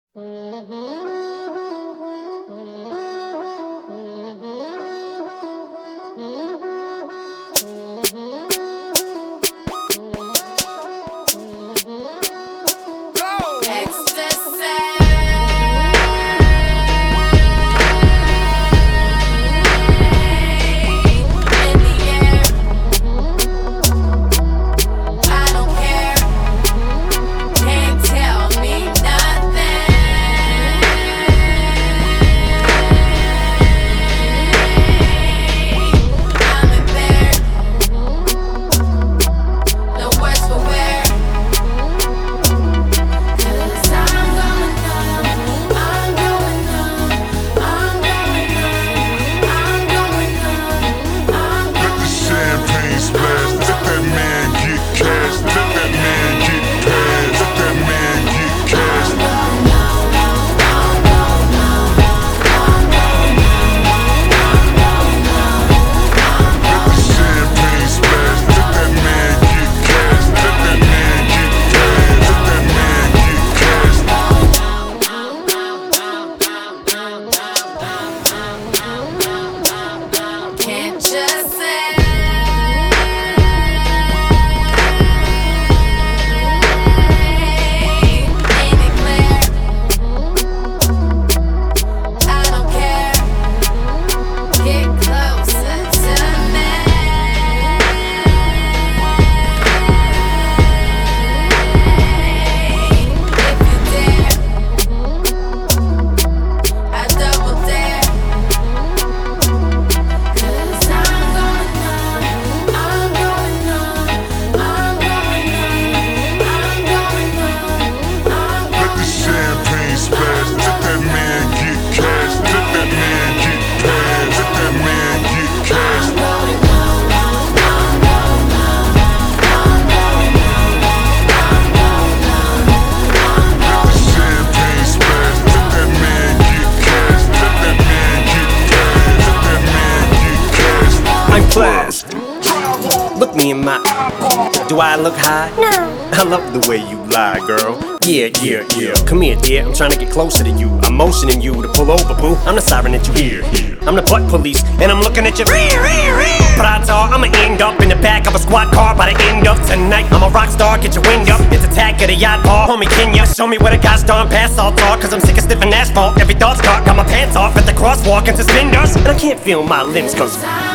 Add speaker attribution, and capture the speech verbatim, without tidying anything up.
Speaker 1: Class. Look me in my eye. Do I look high?
Speaker 2: No.
Speaker 1: I love the way you lie, girl. Yeah, yeah, yeah. Come here, dear. I'm trying to get closer to you. I'm motioning you to pull over, boo. I'm the siren that you hear. I'm the butt police, and I'm looking at you. Prata, I'ma end up in the back of a squad car by the end of tonight. I'm a rock star, get your wind up. It's attack of the yacht bar, homie. Can ya show me where the guys darn pass all talk? Cause I'm sick of sniffing asphalt. Every thought's caught, got my pants off at the crosswalk and suspenders, and I can't feel my limbs cause